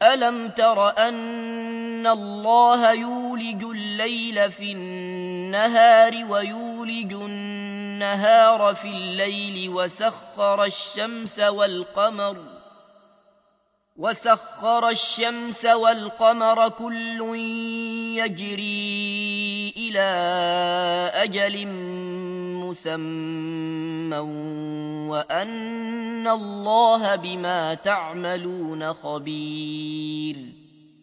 ألم تر أن الله يولج الليل في النهار ويولج النهار في الليل وسخر الشمس والقمر كل يجري إلى أجل مسمى وأن الله بما تعملون خبير.